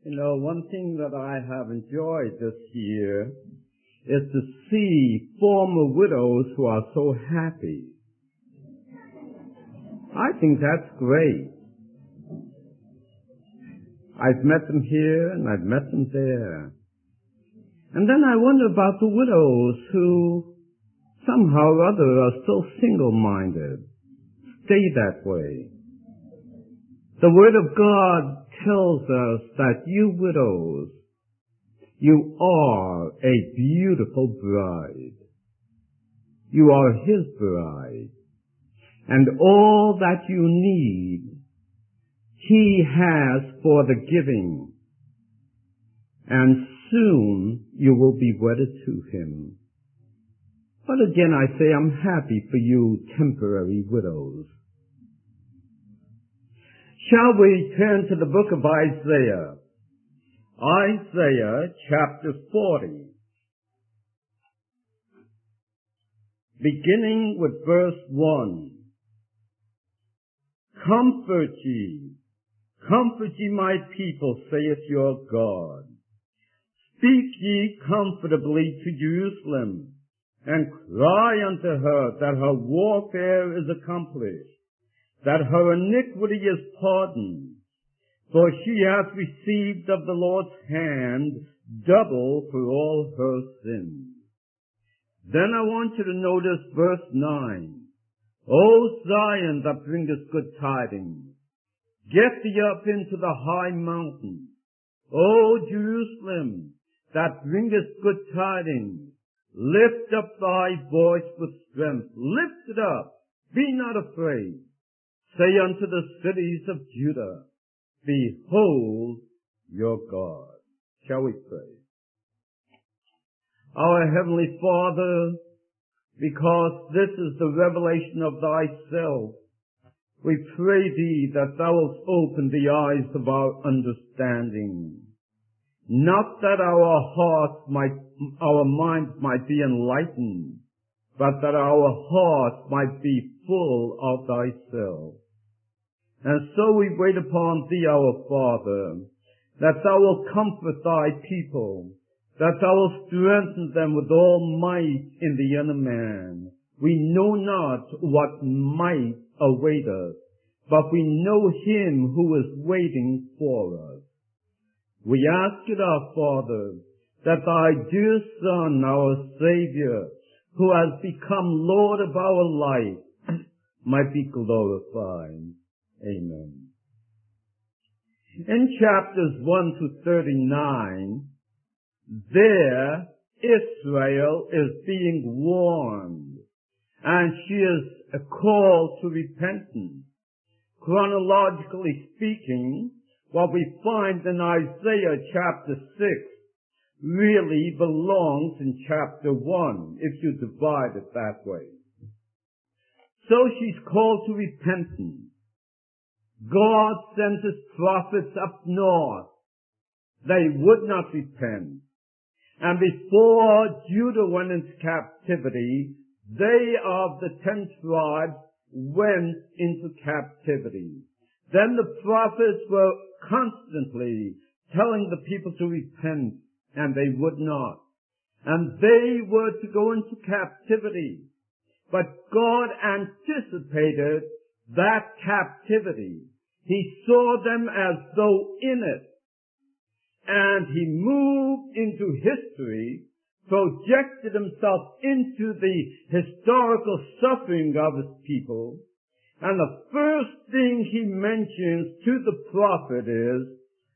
One thing that I have enjoyed this year is to see former widows who are so happy. I think that's great. I've met them here and I've met them there. And then I wonder about the widows who somehow or other are still single-minded. Stay that way. The Word of God tells us that you widows, you are a beautiful bride. You are His bride. And all that you need, He has for the giving. And soon you will be wedded to Him. But again I say I'm happy for you temporary widows. Shall we turn to the book of Isaiah? Isaiah chapter 40. Beginning with verse 1. Comfort ye, my people, saith your God. Speak ye comfortably to Jerusalem, and cry unto her that her warfare is accomplished, that her iniquity is pardoned, for she hath received of the Lord's hand double for all her sins. Then I want you to notice verse 9. O Zion, that bringest good tidings, get thee up into the high mountain. O Jerusalem, that bringest good tidings, lift up thy voice with strength. Lift it up. Be not afraid. Say unto the cities of Judah, behold your God. Shall we pray? Our Heavenly Father, because this is the revelation of thyself, we pray thee that thou wilt open the eyes of our understanding. Not that our minds might be enlightened, but that our hearts might be full of thyself. And so we wait upon thee, our Father, that thou wilt comfort thy people, that thou wilt strengthen them with all might in the inner man. We know not what might await us, but we know him who is waiting for us. We ask it, our Father, that thy dear Son, our Savior, who has become Lord of our life, might be glorified. Amen. In chapters 1 to 39, there Israel is being warned, and she is called to repentance. Chronologically speaking, what we find in Isaiah chapter 6 really belongs in chapter 1, if you divide it that way. So she's called to repentance. God sent His prophets up north. They would not repent. And before Judah went into captivity, they of the 10 tribes went into captivity. Then the prophets were constantly telling the people to repent, and they would not. And they were to go into captivity. But God anticipated that captivity. He saw them as though in it. And He moved into history, projected Himself into the historical suffering of His people. And the first thing He mentions to the prophet is,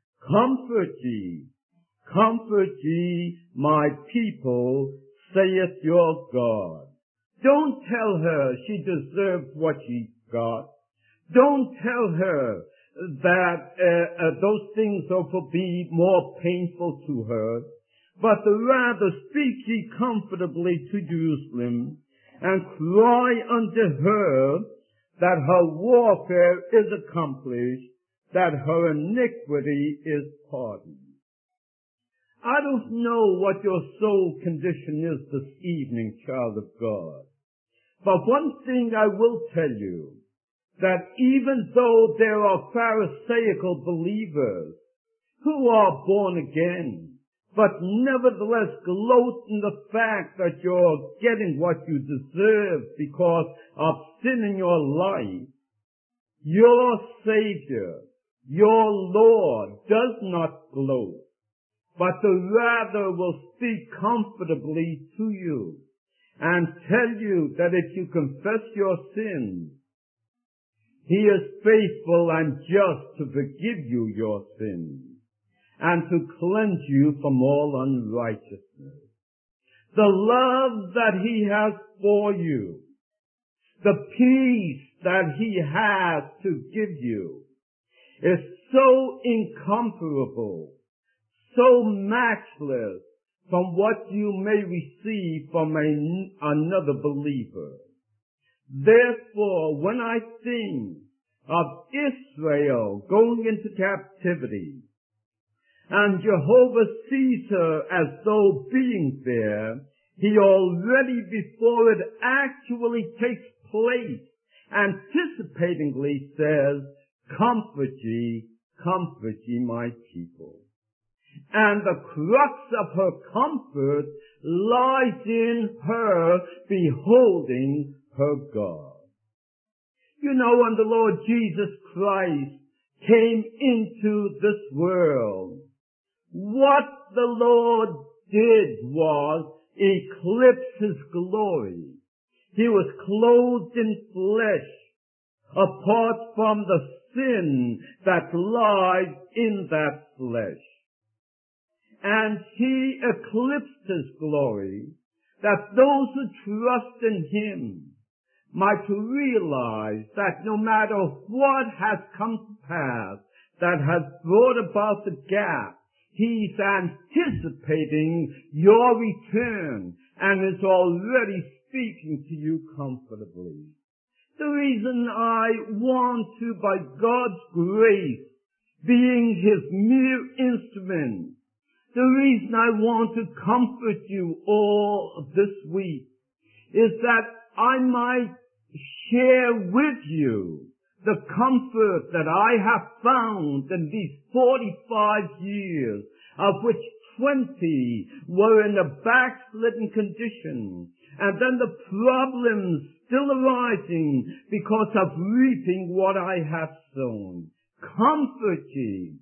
comfort ye, my people, saith your God. Don't tell her she deserves what she got. Don't tell her that those things are to be more painful to her, but rather speak ye comfortably to Jerusalem, and cry unto her that her warfare is accomplished, that her iniquity is pardoned. I don't know what your soul condition is this evening, child of God, but one thing I will tell you, that even though there are Pharisaical believers who are born again, but nevertheless gloat in the fact that you're getting what you deserve because of sin in your life, your Savior, your Lord, does not gloat, but rather will speak comfortably to you and tell you that if you confess your sins, He is faithful and just to forgive you your sins and to cleanse you from all unrighteousness. The love that He has for you, the peace that He has to give you, is so incomparable, so matchless from what you may receive from another believer. Therefore, when I think of Israel going into captivity, and Jehovah sees her as though being there, He already, before it actually takes place, anticipatingly says, comfort ye, my people. And the crux of her comfort lies in her beholding her God. You know, when the Lord Jesus Christ came into this world, what the Lord did was eclipse His glory. He was clothed in flesh, apart from the sin that lies in that flesh. And He eclipsed His glory, that those who trust in Him might realize that no matter what has come to pass that has brought about the gap, He's anticipating your return and is already speaking to you comfortably. The reason I want to, by God's grace, being His mere instrument, the reason I want to comfort you all this week is that I might share with you the comfort that I have found in these 45 years, of which 20 were in a backslidden condition, and then the problems still arising because of reaping what I have sown. Comfort ye,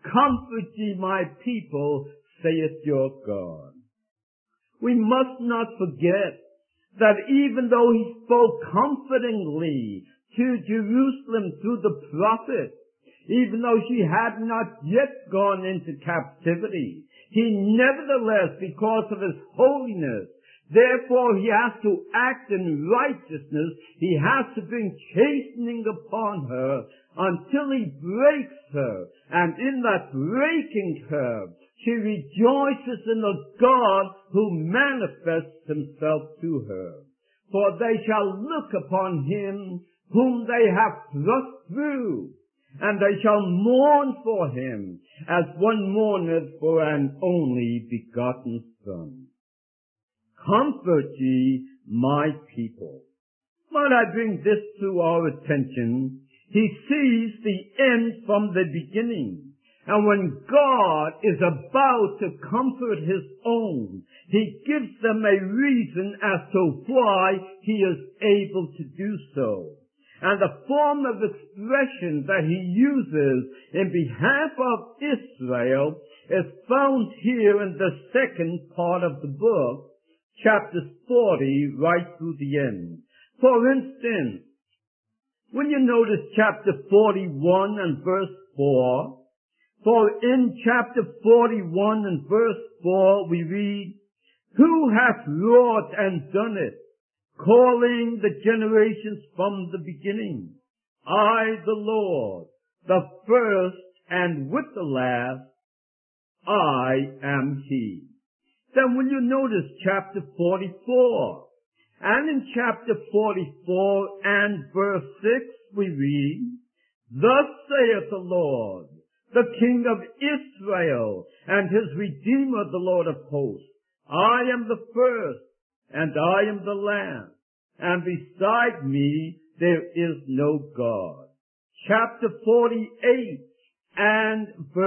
my people, saith your God. We must not forget that even though He spoke comfortingly to Jerusalem through the prophet, even though she had not yet gone into captivity, He nevertheless, because of His holiness, therefore He has to act in righteousness, He has to bring chastening upon her until He breaks her, and in that breaking her, she rejoices in the God who manifests Himself to her. For they shall look upon Him whom they have thrust through, and they shall mourn for Him as one mourneth for an only begotten Son. Comfort ye, my people. Might I bring this to our attention? He sees the end from the beginning. And when God is about to comfort His own, He gives them a reason as to why He is able to do so. And the form of expression that He uses in behalf of Israel is found here in the second part of the book, chapters 40 right through the end. For instance, when you notice chapter 41 and verse 4, for in chapter 41 and verse 4 we read, who hath wrought and done it, calling the generations from the beginning? I, the Lord, the first and with the last, I am He. Then will you notice chapter 44? And in chapter 44 and verse 6 we read, thus saith the Lord, the King of Israel, and His Redeemer, the Lord of hosts, I am the first, and I am the last, and beside me there is no God. Chapter 48 and verse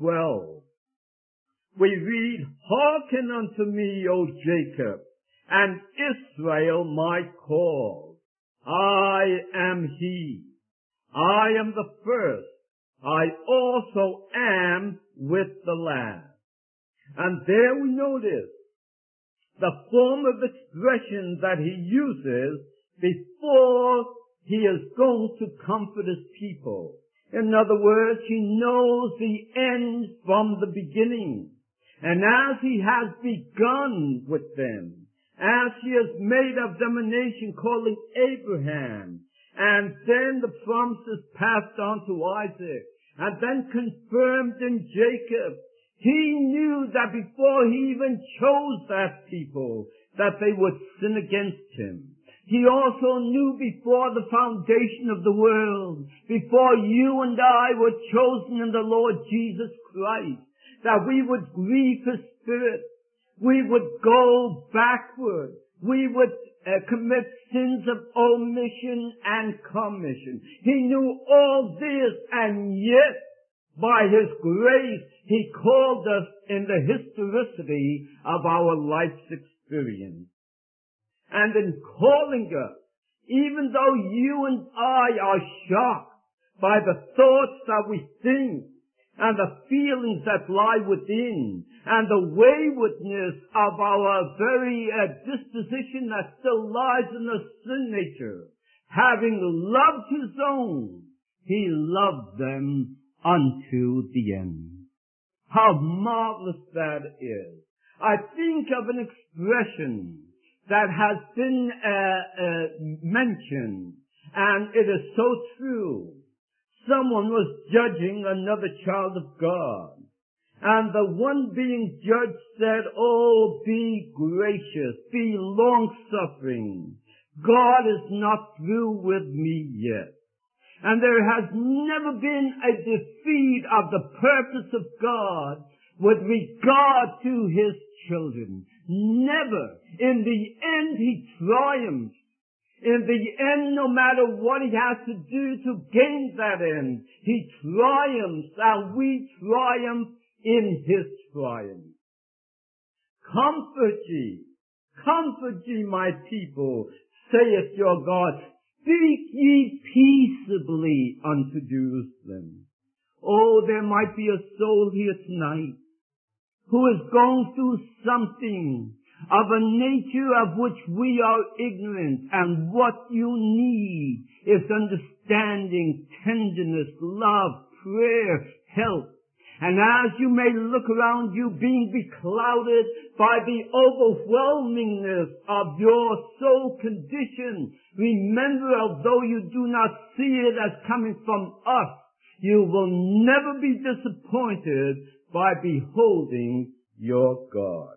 12, we read, "Hearken unto me, O Jacob, and Israel my cause. I am he. I am the first. I also am with the last." And there we notice the form of expression that he uses before he is going to comfort his people. In other words, he knows the end from the beginning. And as he has begun with them, as he has made of them a nation calling Abraham, and then the promises passed on to Isaac, and then confirmed in Jacob, he knew that before he even chose that people, that they would sin against him. He also knew before the foundation of the world, before you and I were chosen in the Lord Jesus Christ, that we would grieve his spirit, we would go backward, we would commit sins of omission and commission. He knew all this, and yet, by his grace, he called us in the historicity of our life's experience. And in calling us, even though you and I are shocked by the thoughts that we think, and the feelings that lie within, and the waywardness of our very disposition that still lies in the sin nature, having loved his own, he loved them unto the end. How marvelous that is. I think of an expression that has been mentioned, and it is so true. Someone was judging another child of God, and the one being judged said, "Oh, be gracious, be long-suffering. God is not through with me yet." And there has never been a defeat of the purpose of God with regard to his children. Never. In the end, he triumphs. In the end, no matter what he has to do to gain that end, he triumphs, and we triumph in his triumph. Comfort ye, my people, saith your God. Speak ye peaceably unto Jerusalem. Oh, there might be a soul here tonight who is going through something of a nature of which we are ignorant, and what you need is understanding, tenderness, love, prayer, help. And as you may look around you being beclouded by the overwhelmingness of your soul condition, remember, although you do not see it as coming from us, you will never be disappointed by beholding your God.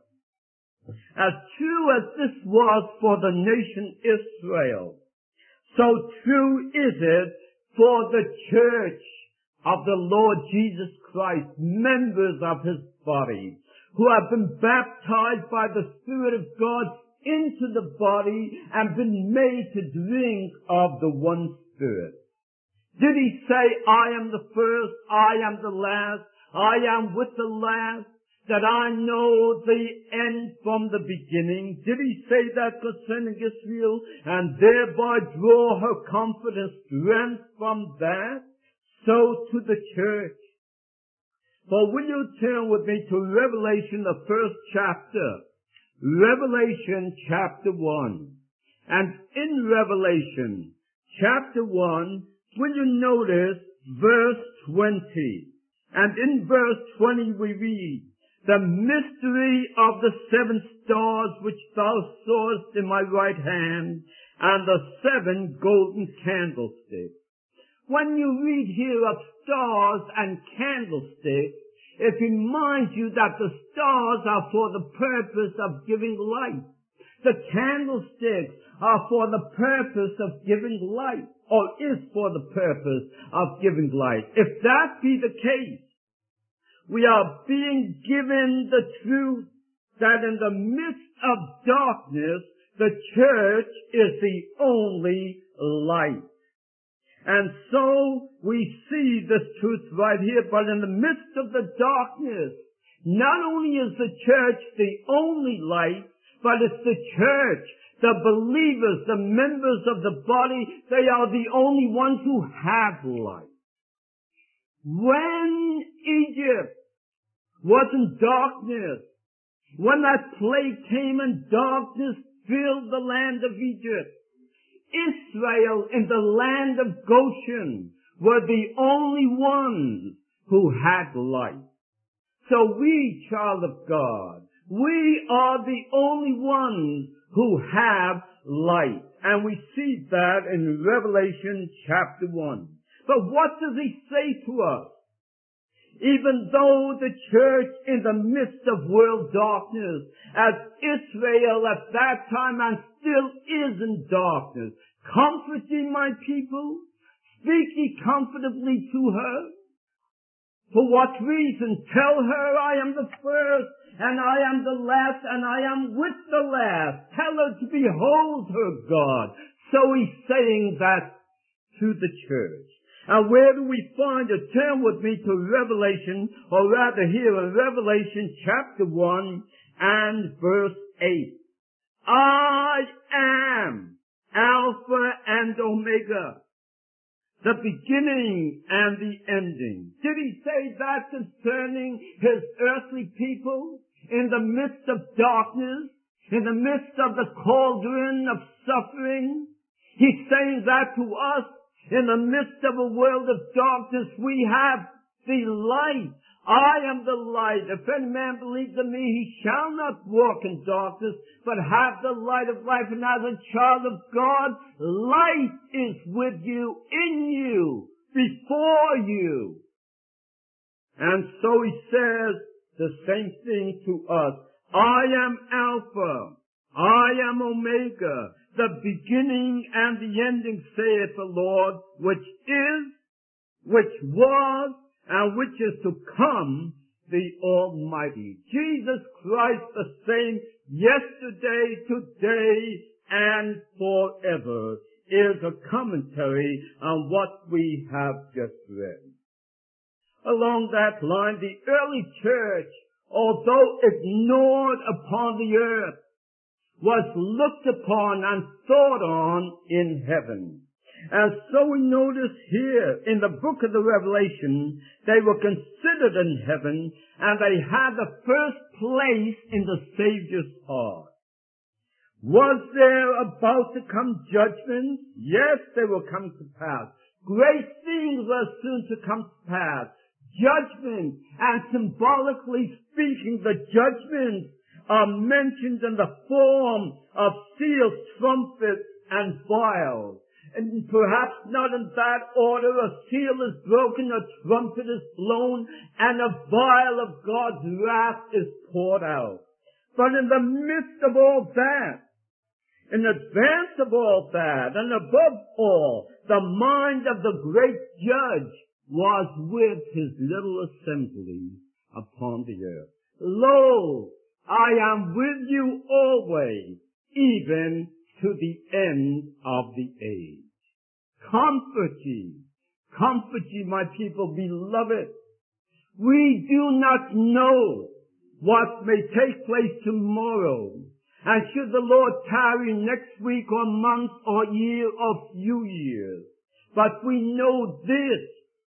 As true as this was for the nation Israel, so true is it for the church of the Lord Jesus Christ, members of his body, who have been baptized by the Spirit of God into the body and been made to drink of the one Spirit. Did he say, "I am the first, I am the last, I am with the last, that I know the end from the beginning"? Did he say that concerning Israel, and thereby draw her comfort and strength from that? So to the church. For will you turn with me to Revelation, the first chapter? Revelation chapter 1. And in Revelation chapter 1, will you notice verse 20? And in verse 20 we read, "The mystery of the 7 stars which thou sawest in my right hand, and the 7 golden candlesticks." When you read here of stars and candlesticks, it reminds you that the stars are for the purpose of giving light. The candlesticks are for the purpose of giving light, or is for the purpose of giving light. If that be the case, we are being given the truth that in the midst of darkness, the church is the only light. And so we see this truth right here, but in the midst of the darkness, not only is the church the only light, but it's the church, the believers, the members of the body, they are the only ones who have light. When Egypt was in darkness, when that plague came and darkness filled the land of Egypt, Israel in the land of Goshen were the only ones who had light. So we, child of God, we are the only ones who have light. And we see that in Revelation chapter 1. But what does he say to us? Even though the church in the midst of world darkness, as Israel at that time and still is in darkness, comfort ye my people, speak ye comfortably to her. For what reason? Tell her I am the first, and I am the last, and I am with the last. Tell her to behold her God. So he's saying that to the church. And where do we find it? Turn with me to Revelation, or rather here in Revelation chapter 1 and verse 8. I am Alpha and Omega, the beginning and the ending. Did he say that concerning his earthly people in the midst of darkness, in the midst of the cauldron of suffering? He's saying that to us. In the midst of a world of darkness, we have the light. I am the light. If any man believes in me, he shall not walk in darkness, but have the light of life. And as a child of God, light is with you, in you, before you. And so he says the same thing to us. I am Alpha. I am Omega, the beginning and the ending, saith the Lord, which is, which was, and which is to come, the Almighty. Jesus Christ the same yesterday, today, and forever is a commentary on what we have just read. Along that line, the early church, although ignored upon the earth, was looked upon and thought on in heaven. And so we notice here in the book of the Revelation, they were considered in heaven and they had the first place in the Savior's heart. Was there about to come judgment? Yes, they will come to pass. Great things are soon to come to pass. Judgment, and symbolically speaking, the judgment are mentioned in the form of seals, trumpets, and vials. And perhaps not in that order. A seal is broken, a trumpet is blown, and a vial of God's wrath is poured out. But in the midst of all that, in advance of all that, and above all, the mind of the great judge was with his little assembly upon the earth. Lo, I am with you always, even to the end of the age. Comfort ye, my people, beloved. We do not know what may take place tomorrow. And should the Lord tarry next week or month or year or few years. But we know this,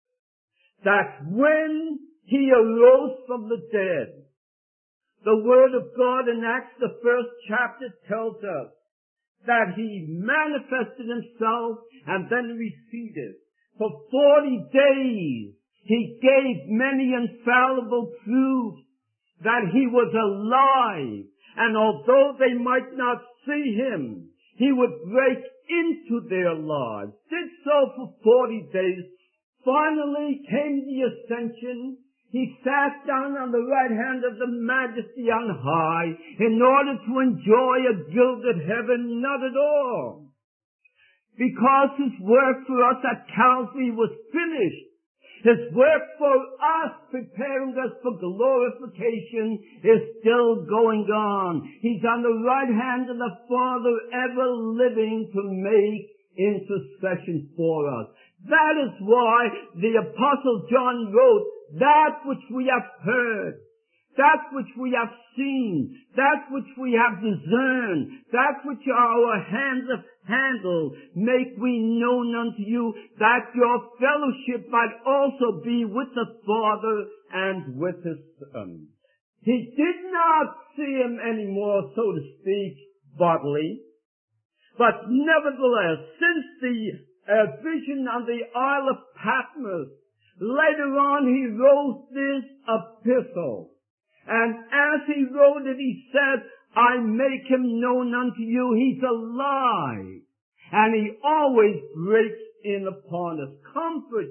that when he arose from the dead, the Word of God in Acts, the 1st chapter, tells us that he manifested himself and then receded. For 40 days, he gave many infallible proofs that he was alive. And although they might not see him, he would break into their lives. Did so for 40 days. Finally came the ascension. He sat down on the right hand of the Majesty on high in order to enjoy a gilded heaven. Not at all. Because his work for us at Calvary was finished. His work for us, preparing us for glorification, is still going on. He's on the right hand of the Father, ever living to make intercession for us. That is why the Apostle John wrote, that which we have heard, that which we have seen, that which we have discerned, that which our hands have handled, make we known unto you, that your fellowship might also be with the Father and with His Son. He did not see Him anymore, so to speak, bodily, but nevertheless, since the vision on the Isle of Patmos, later on he wrote this epistle. And as he wrote it, he said, I make him known unto you. He's alive. And he always breaks in upon us. Comfort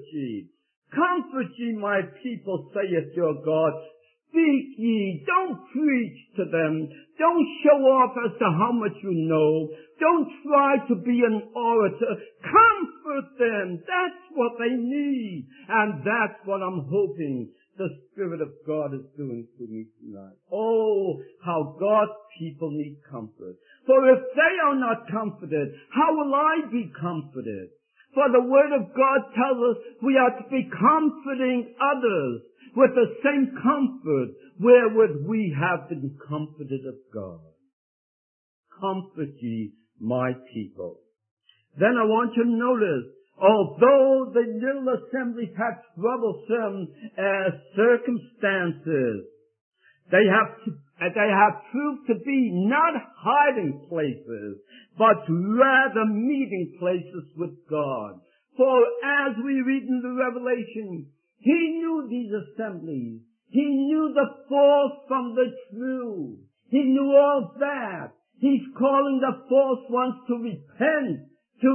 ye, my people, saith your God. Speak ye. Don't preach to them. Don't show off as to how much you know. Don't try to be an orator. Comfort them. That's what they need. And that's what I'm hoping the Spirit of God is doing to me tonight. Oh, how God's people need comfort. For if they are not comforted, how will I be comforted? For the Word of God tells us we are to be comforting others with the same comfort wherewith we have been comforted of God. Comfort ye, my people. Then I want you to notice, although the little assemblies had troublesome circumstances, they have proved to be not hiding places, but rather meeting places with God. For as we read in the Revelation, He knew these assemblies. He knew the false from the true. He knew all that. He's calling the false ones to repent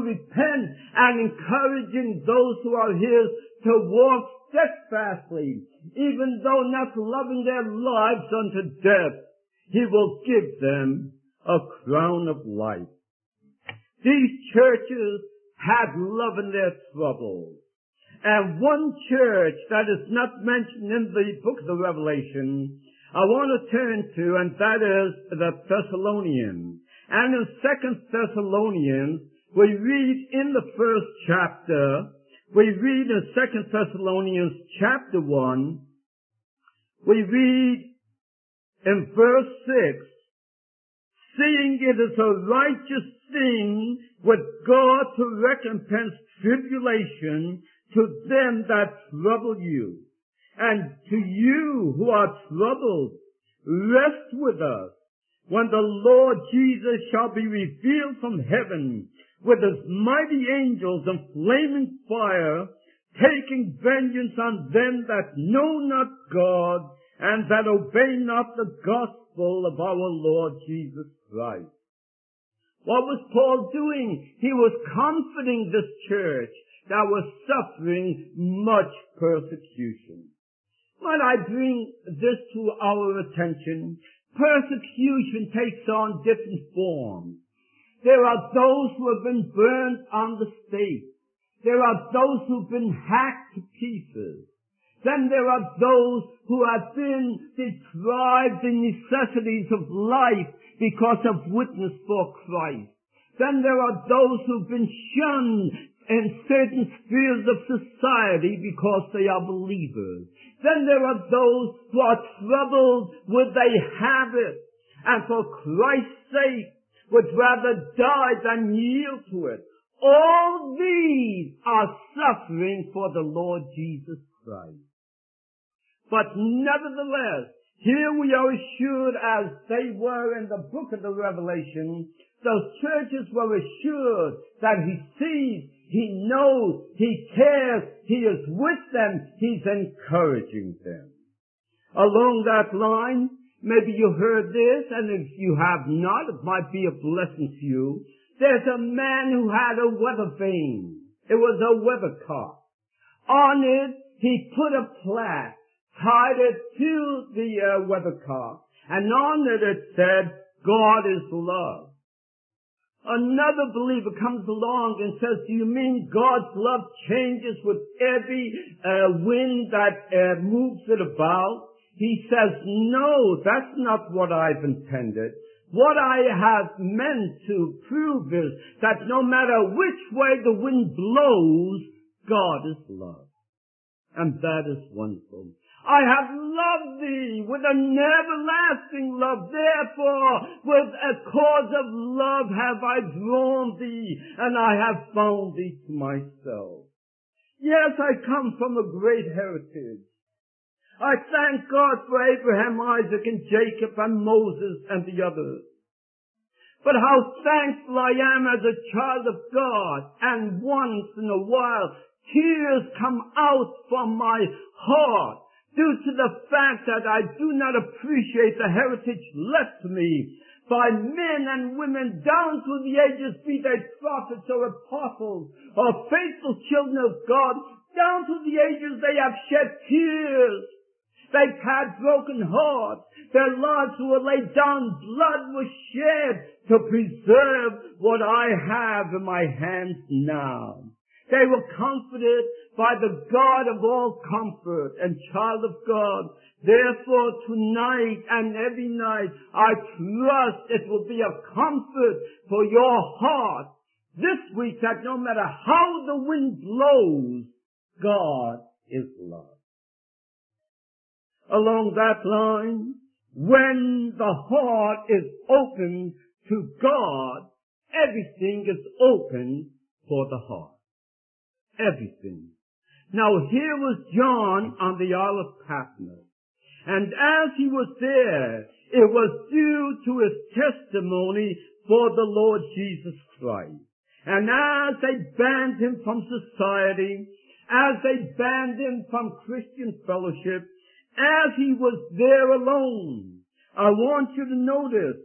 and encouraging those who are His to walk steadfastly, even though not loving their lives unto death. He will give them a crown of life. These churches had love in their troubles. And one church that is not mentioned in the book of the Revelation, I want to turn to, and that is the Thessalonians. And in 2 Thessalonians, we read in the first chapter, we read in 2 Thessalonians chapter 1, we read in verse 6, seeing it is a righteous thing with God to recompense tribulation to them that trouble you, and to you who are troubled, rest with us when the Lord Jesus shall be revealed from heaven with His mighty angels and flaming fire, taking vengeance on them that know not God and that obey not the gospel of our Lord Jesus Christ. What was Paul doing? He was comforting this church that was suffering much persecution. Might I bring this to our attention? Persecution takes on different forms. There are those who have been burned on the stake. There are those who've been hacked to pieces. Then there are those who have been deprived the necessities of life because of witness for Christ. Then there are those who've been shunned in certain spheres of society because they are believers. Then there are those who are troubled with a habit and for Christ's sake would rather die than yield to it. All these are suffering for the Lord Jesus Christ. But nevertheless, here we are assured, as they were in the book of the Revelation, those churches were assured that He sees, He knows, He cares, He is with them, He's encouraging them. Along that line, maybe you heard this, and if you have not, it might be a blessing to you. There's a man who had a weather vane. It was a weathercock. On it, he put a plaque, tied it to the weathercock, and on it said, God is love. Another believer comes along and says, do you mean God's love changes with every wind that moves it about? He says, no, that's not what I've intended. What I have meant to prove is that no matter which way the wind blows, God is love. And that is wonderful. I have loved thee with an everlasting love. Therefore, with a cause of love have I drawn thee, and I have bound thee to myself. Yes, I come from a great heritage. I thank God for Abraham, Isaac, and Jacob, and Moses, and the others. But how thankful I am as a child of God, and once in a while, tears come out from my heart due to the fact that I do not appreciate the heritage left to me by men and women down through the ages, be they prophets or apostles or faithful children of God. Down through the ages they have shed tears. They've had broken hearts. Their lives were laid down. Blood was shed to preserve what I have in my hands now. They were comforted by the God of all comfort and child of God. Therefore, tonight and every night, I trust it will be a comfort for your heart this week that no matter how the wind blows, God is love. Along that line, when the heart is open to God, everything is open for the heart. Everything. Now here was John on the Isle of Patmos. And as he was there, it was due to his testimony for the Lord Jesus Christ. And as they banned him from society, as they banned him from Christian fellowship, as he was there alone, I want you to notice,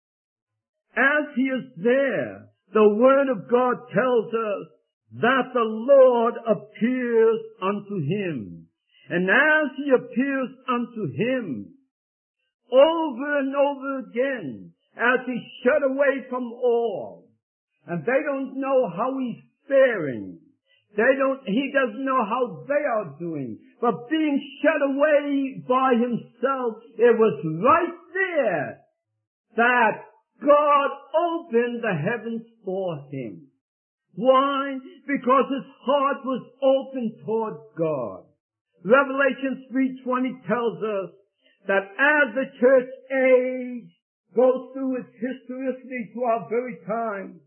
as he is there, the Word of God tells us that the Lord appears unto him. And as he appears unto him, over and over again, as he's shut away from all, and they don't know how he's faring, he doesn't know how they are doing, but being shut away by himself, it was right there that God opened the heavens for him. Why? Because his heart was open toward God. Revelation 3:20 tells us that as the church age goes through its historicity to our very time,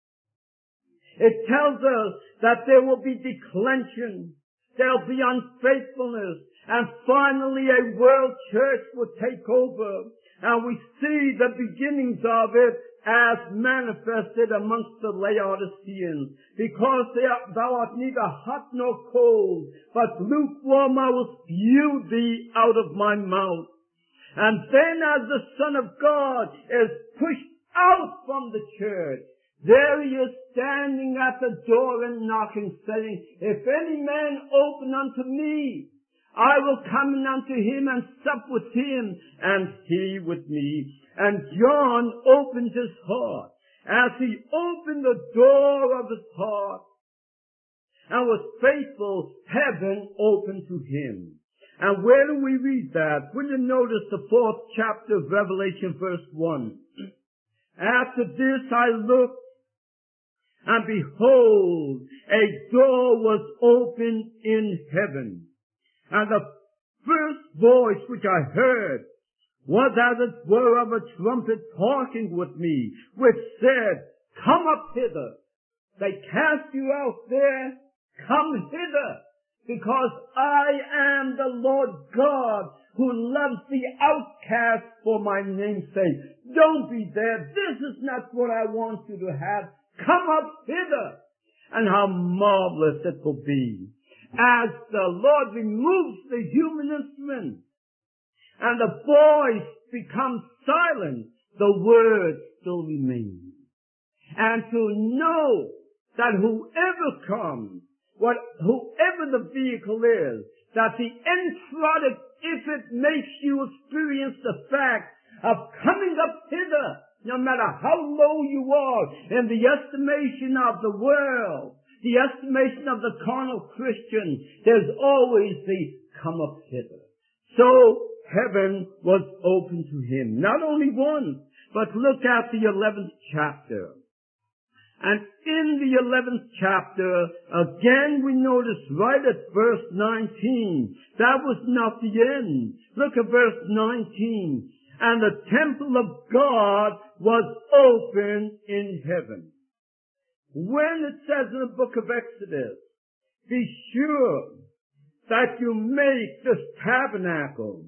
it tells us that there will be declension, there'll be unfaithfulness, and finally a world church will take over. And we see the beginnings of it as manifested amongst the Laodiceans. Because thou art neither hot nor cold, but lukewarm, I will spew thee out of my mouth. And then as the Son of God is pushed out from the church, there he is standing at the door and knocking, saying, if any man open unto me, I will come in unto him and sup with him, and he with me. And John opened his heart. As he opened the door of his heart and was faithful, heaven opened to him. And where do we read that? Will you notice the 4th chapter of Revelation, verse 1? After this I looked, and behold, a door was opened in heaven. And the first voice which I heard was as it were of a trumpet talking with me, which said, come up hither. They cast you out there, come hither, because I am the Lord God who loves the outcast for my name's sake. Don't be there. This is not what I want you to have. Come up hither. And how marvelous it will be as the Lord removes the human instrument and the voice becomes silent, the word still remains. And to know that whoever comes, whoever the vehicle is, that the end product, if it makes you experience the fact of coming up hither, no matter how low you are in the estimation of the world, the estimation of the carnal Christian, there's always the come up hither. So heaven was open to him. Not only once, but look at the 11th chapter. And in the 11th chapter, again we notice right at verse 19, that was not the end. Look at verse 19. And the temple of God was open in heaven. When it says in the book of Exodus, be sure that you make this tabernacle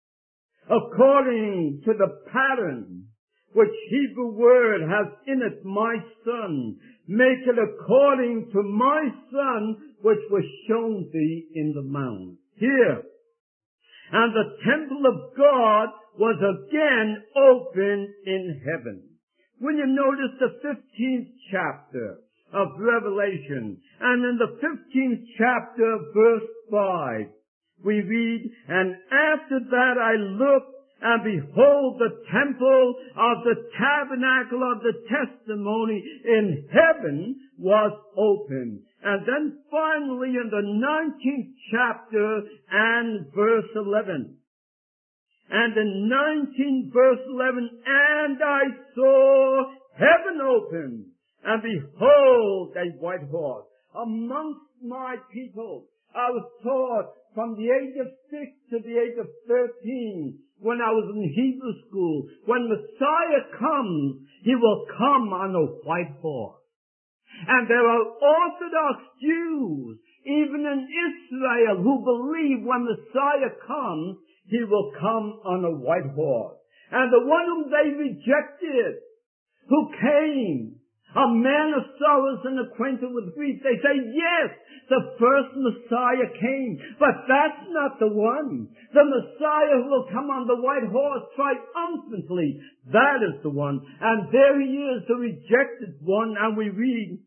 according to the pattern which Hebrew word has in it, my son. Make it according to my son, which was shown thee in the mount. Here. And the temple of God was again open in heaven. When you notice the 15th chapter of Revelation, and in the 15th chapter, verse 5, we read, and after that I looked, and behold, the temple of the tabernacle of the testimony in heaven was open. And then finally in the 19th chapter and verse 11. And in 19 verse 11, and I saw heaven open, and behold, a white horse. Amongst my people, I was taught from the age of 6 to the age of 13, when I was in Hebrew school, when Messiah comes, he will come on a white horse. And there are Orthodox Jews, even in Israel, who believe when Messiah comes, he will come on a white horse. And the one whom they rejected, who came, a man of sorrows and acquainted with grief, they say, yes, the first Messiah came, but that's not the one. The Messiah who will come on the white horse triumphantly, that is the one. And there he is, the rejected one, and we read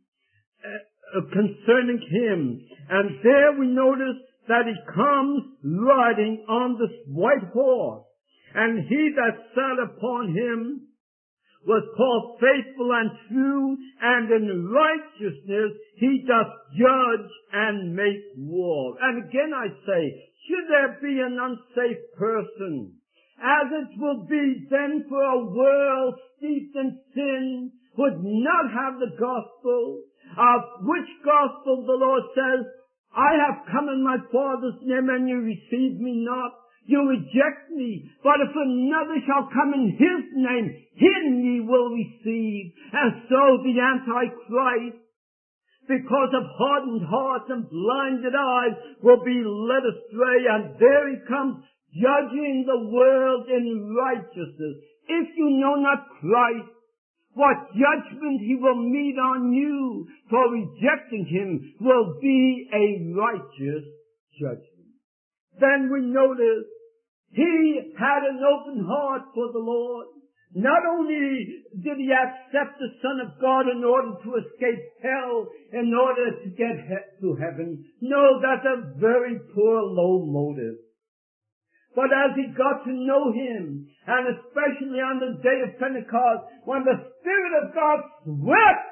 concerning him. And there we notice that he comes riding on this white horse, and he that sat upon him was called Faithful and True, and in righteousness he doth judge and make war. And again I say, should there be an unsafe person, as it will be then for a world steeped in sin, would not have the gospel, of which gospel the Lord says, I have come in my Father's name, and you receive me not. You reject me, but if another shall come in his name, him ye will receive. And so the Antichrist, because of hardened hearts and blinded eyes, will be led astray, and there he comes, judging the world in righteousness. If you know not Christ, what judgment he will meet on you for rejecting him will be a righteous judgment. Then we notice he had an open heart for the Lord. Not only did he accept the Son of God in order to escape hell, in order to get to heaven. No, that's a very poor, low motive. But as he got to know him, and especially on the day of Pentecost, when the Spirit of God swept,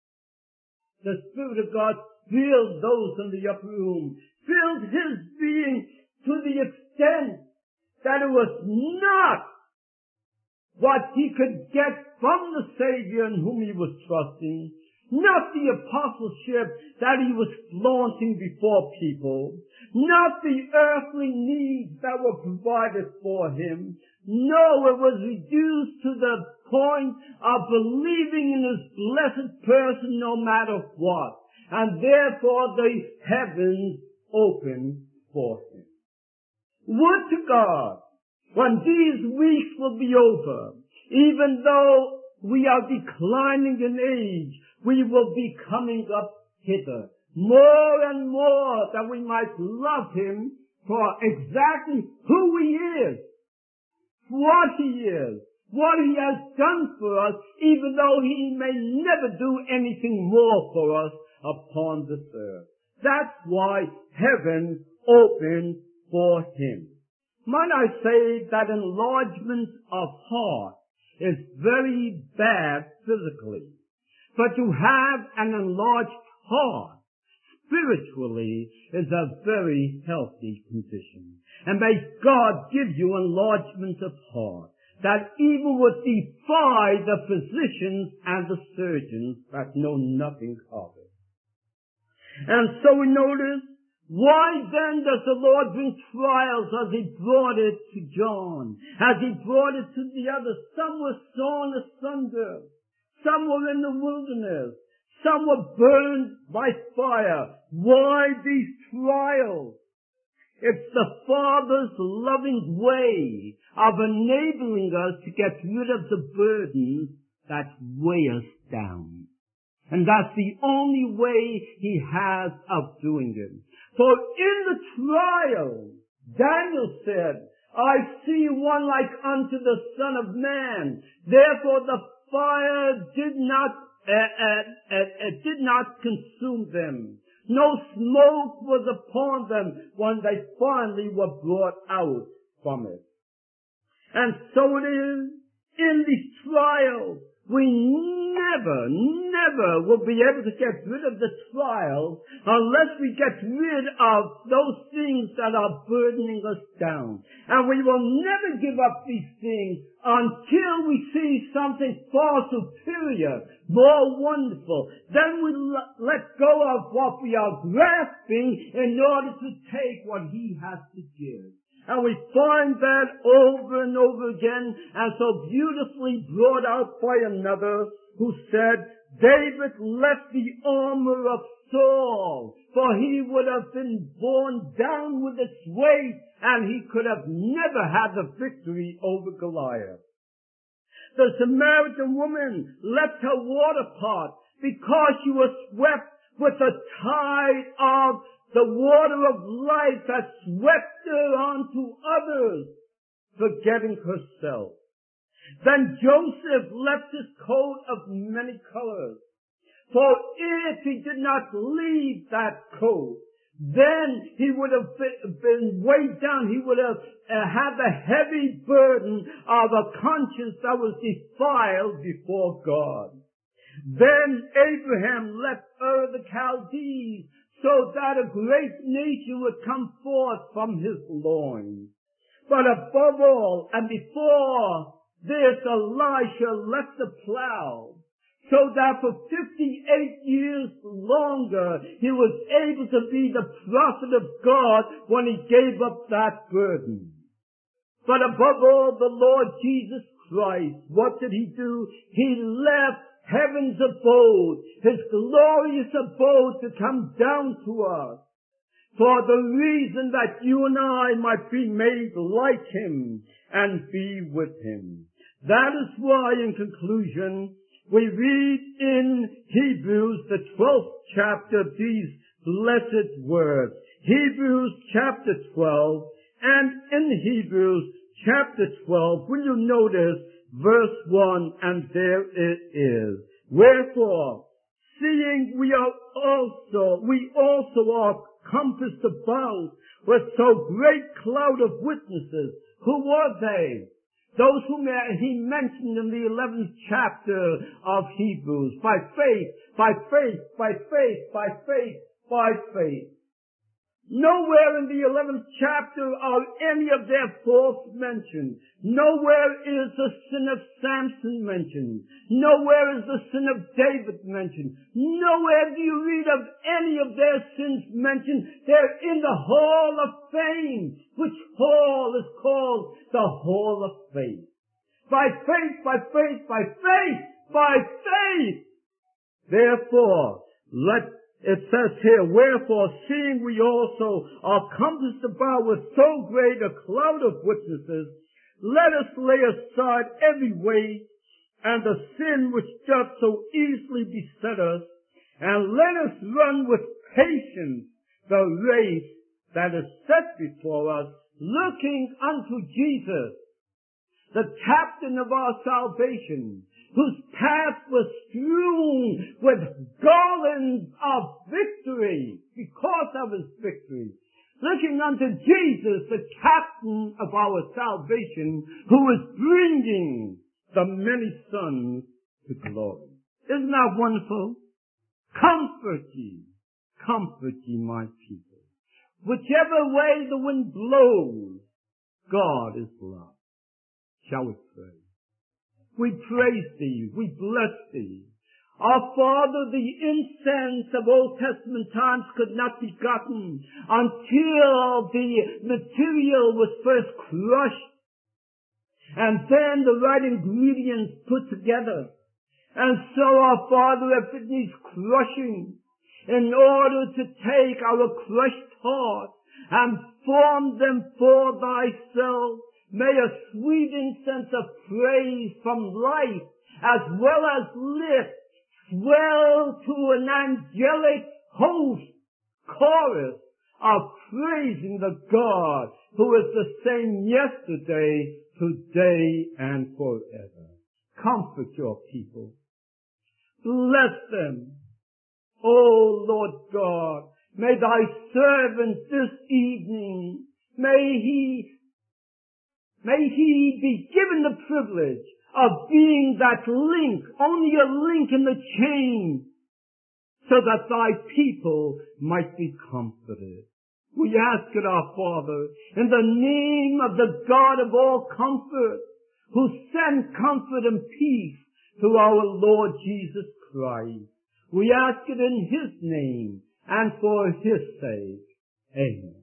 the Spirit of God filled those in the upper room, filled his being to the extent that it was not what he could get from the Savior in whom he was trusting, not the apostleship that he was flaunting before people, not the earthly needs that were provided for him. No, it was reduced to the point of believing in his blessed person no matter what. And therefore the heavens opened for him. Would to God, when these weeks will be over, even though we are declining in age, we will be coming up hither more and more, that we might love him for exactly who he is, what he is, what he has done for us, even though he may never do anything more for us upon this earth. That's why heaven opened for him. Might I say that enlargement of heart is very bad physically, but to have an enlarged heart spiritually is a very healthy condition. And may God give you enlargement of heart, that evil would defy the physicians and the surgeons that know nothing of it. And so we notice, why then does the Lord bring trials as he brought it to John, as he brought it to the others? Some were sawn asunder, some were in the wilderness, some were burned by fire. Why these trials? It's the Father's loving way of enabling us to get rid of the burdens that weigh us down. And that's the only way he has of doing it. For in the trial, Daniel said, I see one like unto the Son of Man. Therefore the fire did not consume them. No smoke was upon them when they finally were brought out from it. And so it is in these trials. We never will be able to get rid of the trial unless we get rid of those things that are burdening us down. And we will never give up these things until we see something far superior, more wonderful. Then we let go of what we are grasping in order to take what he has to give. And we find that over and over again, and so beautifully brought out by another who said, David left the armor of Saul, for he would have been borne down with its weight, and he could have never had the victory over Goliath. The Samaritan woman left her water pot because she was swept with the tide of the water of life that swept her onto others, forgetting herself. Then Joseph left his coat of many colors. For if he did not leave that coat, then he would have been weighed down. He would have had the heavy burden of a conscience that was defiled before God. Then Abraham left Ur the Chaldees, so that a great nation would come forth from his loins. But above all, and before this, Elisha left the plow, so that for 58 years longer he was able to be the prophet of God when he gave up that burden. But above all, the Lord Jesus Christ, what did he do? He left heaven's abode, his glorious abode, to come down to us for the reason that you and I might be made like him and be with him. That is why, in conclusion, we read in Hebrews, the 12th chapter, these blessed words. Hebrews chapter 12, and in Hebrews chapter 12, will you notice verse 1, and there it is. Wherefore, seeing we also are compassed about with so great cloud of witnesses. Who were they? Those whom he mentioned in the 11th chapter of Hebrews. By faith, by faith, by faith, by faith, by faith. Nowhere in the 11th chapter are any of their faults mentioned. Nowhere is the sin of Samson mentioned. Nowhere is the sin of David mentioned. Nowhere do you read of any of their sins mentioned. They're in the hall of fame, which hall is called the hall of faith. By faith, by faith, by faith, by faith. Therefore, it says here, wherefore, seeing we also are compassed about with so great a cloud of witnesses, let us lay aside every weight and the sin which doth so easily beset us, and let us run with patience the race that is set before us, looking unto Jesus, the captain of our salvation, whose path was strewn with garlands of victory because of his victory. Looking unto Jesus, the captain of our salvation, who is bringing the many sons to glory. Isn't that wonderful? Comfort ye, my people. Whichever way the wind blows, God is love. Shall we pray? We praise Thee, we bless Thee. Our Father, the incense of Old Testament times could not be gotten until the material was first crushed and then the right ingredients put together. And so our Father, if it needs crushing, in order to take our crushed hearts and form them for Thyself, may a sweet incense of praise from life as well as lips swell to an angelic host chorus of praising the God who is the same yesterday, today, and forever. Comfort your people. Bless them. O Lord God, may Thy servant this evening, may he be given the privilege of being that link, only a link in the chain, so that Thy people might be comforted. We ask it, our Father, in the name of the God of all comfort, who sent comfort and peace to our Lord Jesus Christ. We ask it in His name and for His sake. Amen.